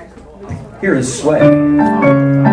Here is Sway.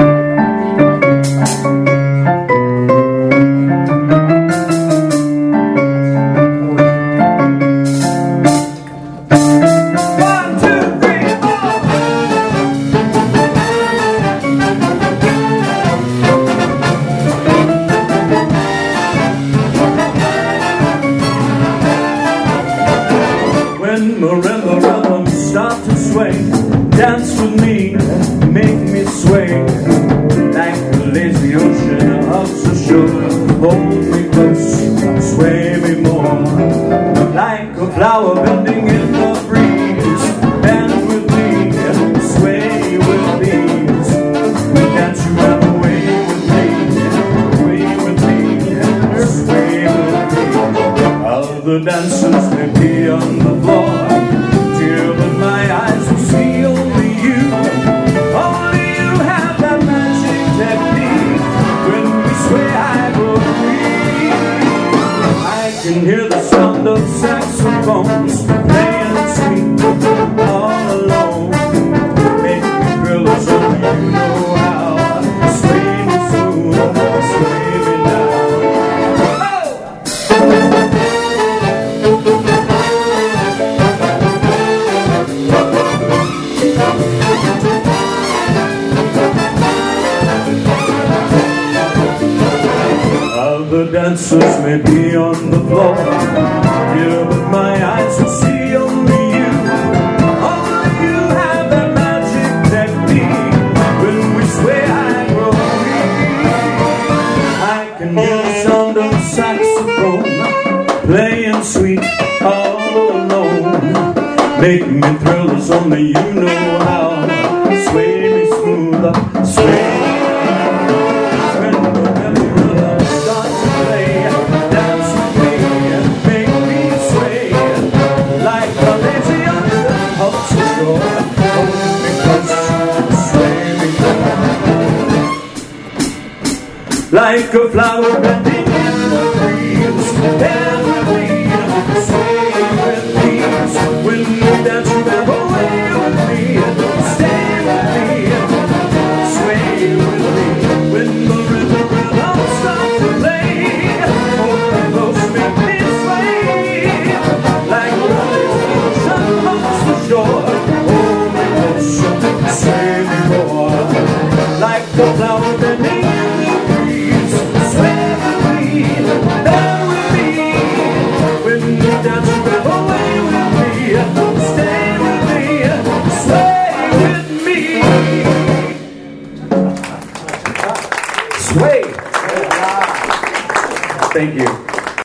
When marimba rhythms start to sway, dance with me, make me sway. Like the lazy ocean hugs the shore, hold me close, sway me more. Like a flower bending in the breeze, bend with me, sway with ease. Dance you run away with me, sway with me. Other dancers may be on the floor, dear, but my eyes will see only you. Only you have that magic technique. When we sway, I go free. I can hear the sound of saxophones playing sweet all alone. Make me thrill as only you know how. Sway me smooth, sway me down. Other dancers may be on the floor, yeah, but my eyes will see only you. Only you have that magic technique. When we sway, I grow weak. I can hear the sound of saxophone playing sweet all alone. Make me thrill as only you know how. Sway me smooth, sway me. Like a flower bending in the breeze, bend with me, sway with ease. When we dance, you have away with me, stay with me, sway with me. When the rhythm starts to play, hold me close, make me sway. Like the ocean hugs the shore, hold me close, sway me more. Like the flower bending in the breeze, sway with me, bend with me. When you dance, you have away with me, stay with me, sway with me. Sway. Thank you.